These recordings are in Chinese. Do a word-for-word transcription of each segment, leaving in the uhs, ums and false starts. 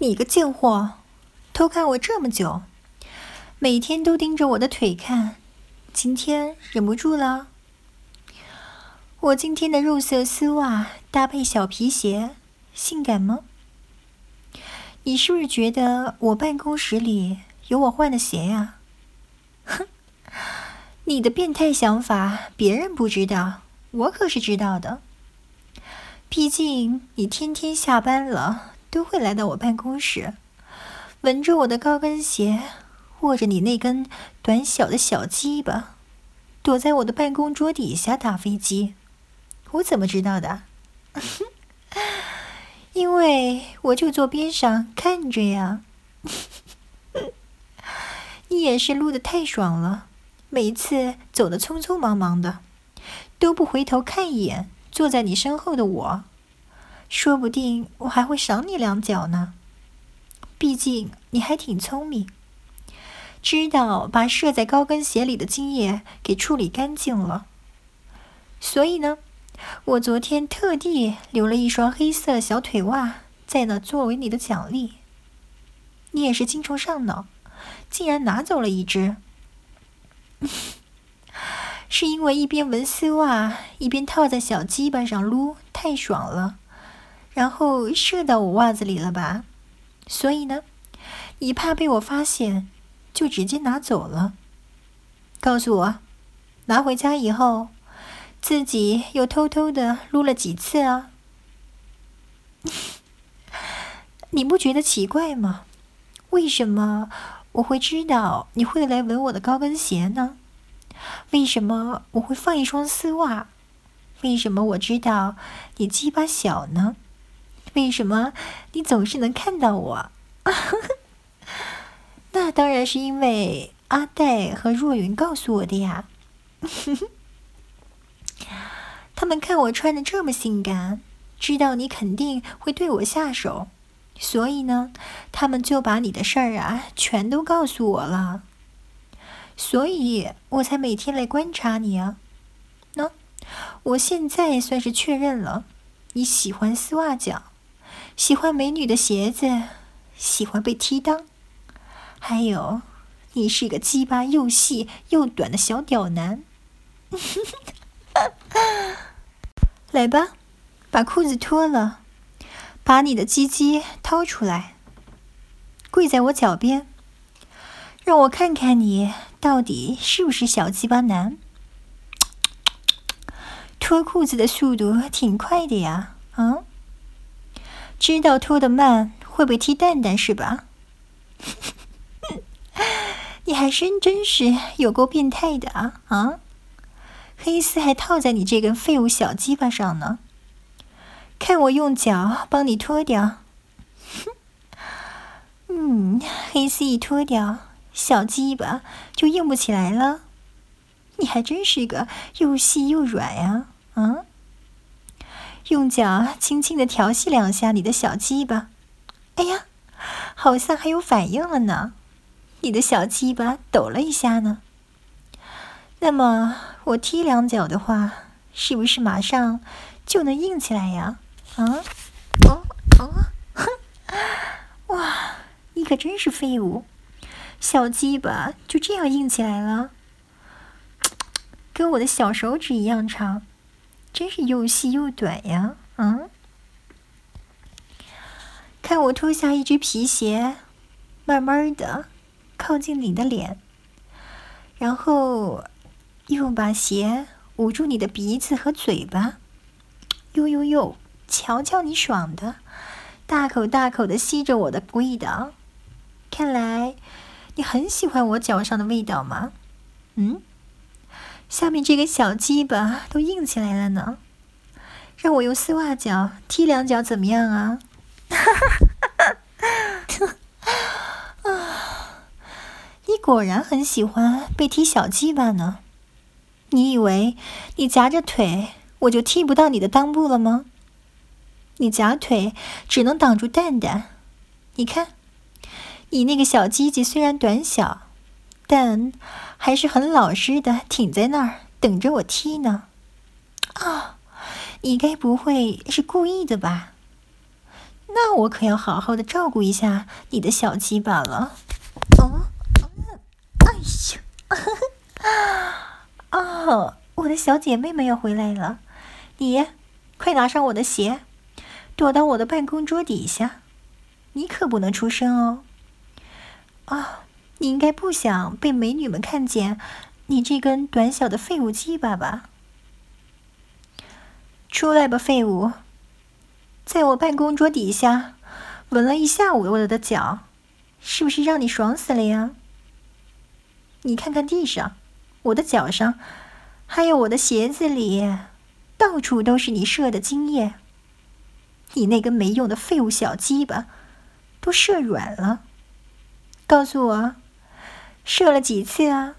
你个贱货，偷看我这么久，每天都盯着我的腿看，今天忍不住了。我今天的肉色丝袜搭配小皮鞋，性感吗？你是不是觉得我办公室里有我换的鞋呀？哼，你的变态想法别人不知道，我可是知道的。毕竟你天天下班了都会来到我办公室，闻着我的高跟鞋，握着你那根短小的小鸡巴，躲在我的办公桌底下打飞机。我怎么知道的？因为我就坐边上看着呀。你也是撸得太爽了，每一次走得匆匆忙忙的，都不回头看一眼坐在你身后的我，说不定我还会赏你两脚呢。毕竟你还挺聪明，知道把射在高跟鞋里的精液给处理干净了。所以呢，我昨天特地留了一双黑色小腿袜在那作为你的奖励。你也是精虫上脑，竟然拿走了一只。是因为一边闻丝袜一边套在小鸡巴上撸太爽了，然后射到我袜子里了吧？所以呢，你怕被我发现，就直接拿走了。告诉我，拿回家以后自己又偷偷的撸了几次啊？你不觉得奇怪吗？为什么我会知道你会来闻我的高跟鞋呢？为什么我会放一双丝袜？为什么我知道你鸡巴小呢？为什么你总是能看到我？那当然是因为阿黛和若云告诉我的呀。他们看我穿得这么性感，知道你肯定会对我下手，所以呢，他们就把你的事儿啊全都告诉我了。所以我才每天来观察你啊。喏、no? 我现在算是确认了，你喜欢丝袜脚，喜欢美女的鞋子，喜欢被踢裆，还有你是个鸡巴又细又短的小屌男。来吧，把裤子脱了，把你的鸡鸡掏出来，跪在我脚边，让我看看你到底是不是小鸡巴男。脱裤子的速度挺快的呀，啊？知道脱得慢会被踢蛋蛋是吧？你还真真是有够变态的啊！啊？黑丝还套在你这根废物小鸡巴上呢，看我用脚帮你脱掉。嗯，黑丝一脱掉，小鸡巴就硬不起来了。你还真是个又细又软呀，啊！用脚轻轻地调戏两下你的小鸡巴，哎呀，好像还有反应了呢，你的小鸡巴抖了一下呢。那么我踢两脚的话，是不是马上就能硬起来呀？啊？哦哦，哼！哇，你可真是废物，小鸡巴就这样硬起来了，跟我的小手指一样长，真是又细又短呀！嗯，看我脱下一只皮鞋，慢慢的靠近你的脸，然后又把鞋捂住你的鼻子和嘴巴，呦呦呦，瞧瞧你爽的，大口大口的吸着我的味道。看来你很喜欢我脚上的味道吗？嗯，下面这个小鸡巴都硬起来了呢，让我用丝袜脚踢两脚怎么样啊？你果然很喜欢被踢小鸡巴呢。你以为你夹着腿我就踢不到你的裆部了吗？你夹腿只能挡住蛋蛋，你看你那个小鸡鸡虽然短小，但还是很老实的挺在那儿等着我踢呢。啊，你该不会是故意的吧？ 那我可要好好的照顾一下你的小鸡巴了。哦，哎呀，哦，我的小姐妹们要回来了，你快拿上我的鞋，躲到我的办公桌底下，你可不能出声哦。啊，你应该不想被美女们看见你这根短小的废物鸡巴吧？出来吧，废物！在我办公桌底下闻了一下午我的脚，是不是让你爽死了呀？你看看地上，我的脚上，还有我的鞋子里，到处都是你射的精液。你那根没用的废物小鸡巴都射软了。告诉我，射了几次啊？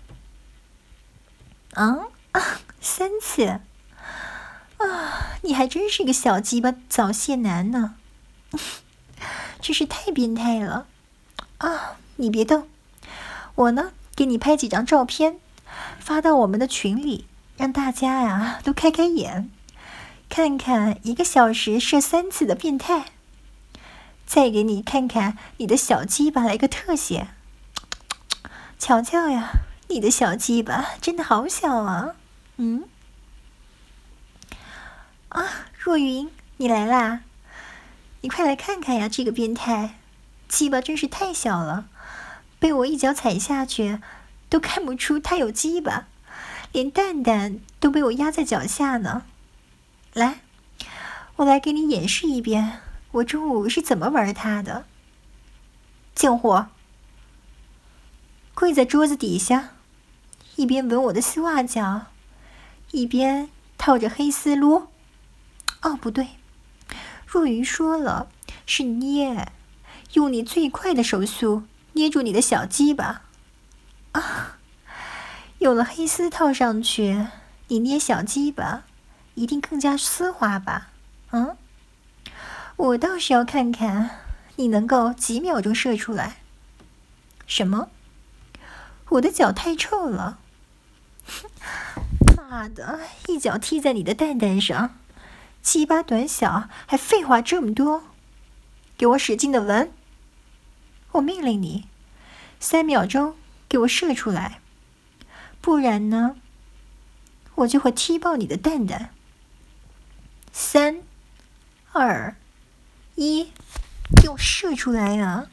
啊，啊三次。啊，你还真是个小鸡巴早泄男呢，真是太变态了。啊，你别动，我呢给你拍几张照片，发到我们的群里，让大家呀都开开眼，看看一个小时射三次的变态。再给你看看你的小鸡巴来个特写，瞧瞧呀，你的小鸡巴真的好小啊。嗯。啊，若云，你来啦！你快来看看呀，这个变态，鸡巴真是太小了，被我一脚踩下去，都看不出他有鸡巴，连蛋蛋都被我压在脚下呢。来，我来给你演示一遍，我中午是怎么玩他的。贱货，跪在桌子底下，一边闻我的丝袜脚，一边套着黑丝撸。哦，不对，若云说了，是捏，用你最快的手速捏住你的小鸡巴。啊，有了黑丝套上去，你捏小鸡巴一定更加丝滑吧？嗯，我倒是要看看你能够几秒钟射出来。什么？我的脚太臭了！妈的，一脚踢在你的蛋蛋上！鸡巴短小，还废话这么多，给我使劲的闻！我命令你，三秒钟给我射出来，不然呢，我就会踢爆你的蛋蛋。三、二、一，给我射出来呀！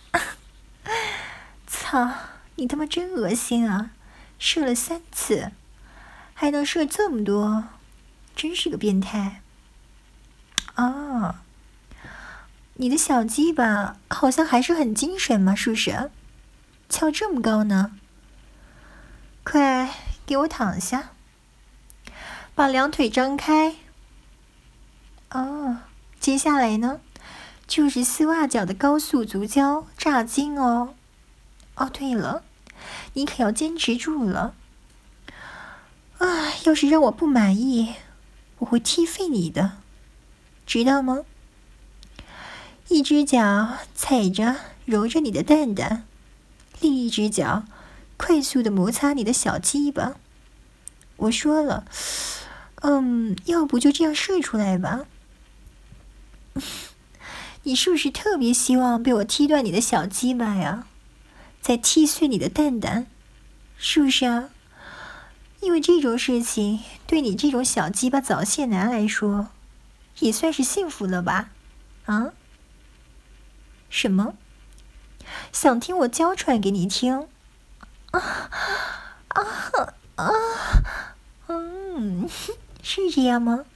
操，你他妈真恶心啊！射了三次，还能射这么多，真是个变态。哦，你的小鸡巴好像还是很精神嘛，是不是？翘这么高呢？快给我躺下，把两腿张开。哦，接下来呢，就是丝袜脚的高速足交炸精哦。哦，对了，你可要坚持住了。啊，要是让我不满意，我会踢废你的。知道吗？一只脚踩着揉着你的蛋蛋，另一只脚快速的摩擦你的小鸡巴。我说了，嗯，要不就这样射出来吧。你是不是特别希望被我踢断你的小鸡巴呀？再踢碎你的蛋蛋，是不是啊？因为这种事情对你这种小鸡巴早泄男来说也算是幸福了吧？啊？什么？想听我娇喘给你听？啊啊啊！嗯，是这样吗？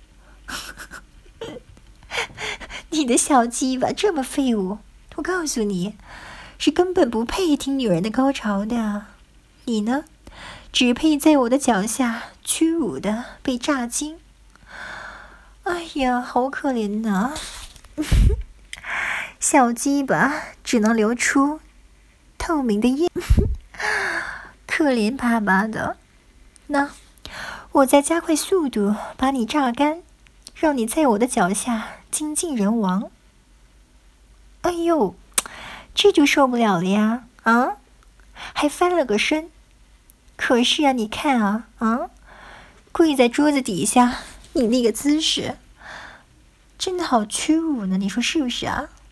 你的小鸡巴这么废物，我告诉你，是根本不配听女人的高潮的。你呢，只配在我的脚下屈辱的被炸精。哎呀，好可怜呐！小鸡巴只能流出透明的液，可怜巴巴的。那我再加快速度把你榨干，让你在我的脚下精尽人亡。哎呦，这就受不了了呀！啊，还翻了个身。可是啊，你看啊啊，跪在桌子底下。你那个姿势真的好屈辱呢，你说是不是啊？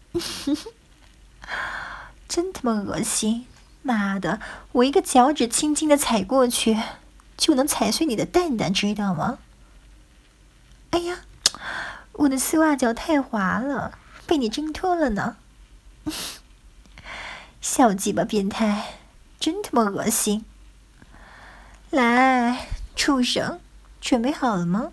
真他妈恶心！妈的，我一个脚趾轻轻的踩过去，就能踩碎你的蛋蛋，知道吗？哎呀，我的丝袜脚太滑了，被你挣脱了呢！小鸡巴变态，真他妈恶心！来，畜生，准备好了吗？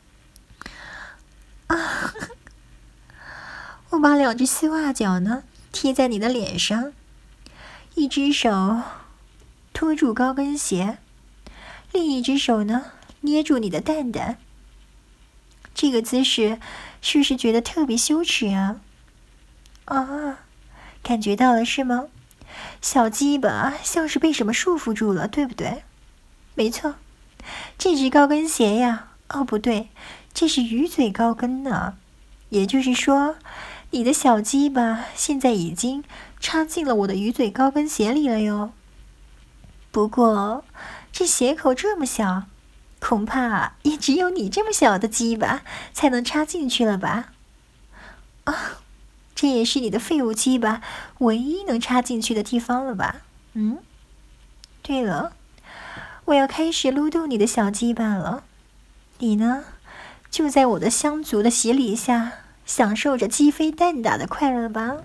啊！我把两只丝袜脚呢贴在你的脸上，一只手托住高跟鞋，另一只手呢捏住你的蛋蛋。这个姿势是不是觉得特别羞耻啊？啊，感觉到了是吗？小鸡巴像是被什么束缚住了，对不对？没错，这只高跟鞋呀，哦不对，这是鱼嘴高跟呢。也就是说，你的小鸡巴现在已经插进了我的鱼嘴高跟鞋里了哟。不过，这鞋口这么小，恐怕也只有你这么小的鸡巴才能插进去了吧？啊，这也是你的废物鸡巴唯一能插进去的地方了吧？嗯，对了，我要开始撸动你的小鸡巴了。你呢，就在我的香足的洗礼下，享受着鸡飞蛋打的快乐吧。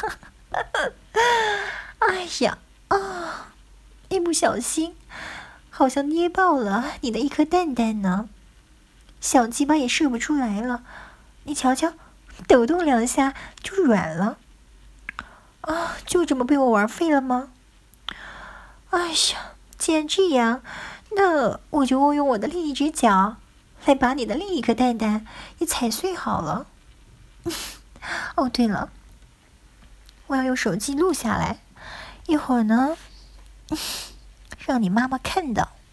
哎呀，啊！一不小心，好像捏爆了你的一颗蛋蛋呢。小鸡巴也射不出来了，你瞧瞧，抖动两下就软了。啊，就这么被我玩废了吗？哎呀，既然这样，那我就用我的另一只脚来把你的另一颗蛋蛋也踩碎好了。哦，对了，我要用手机录下来，一会儿呢，让你妈妈看到。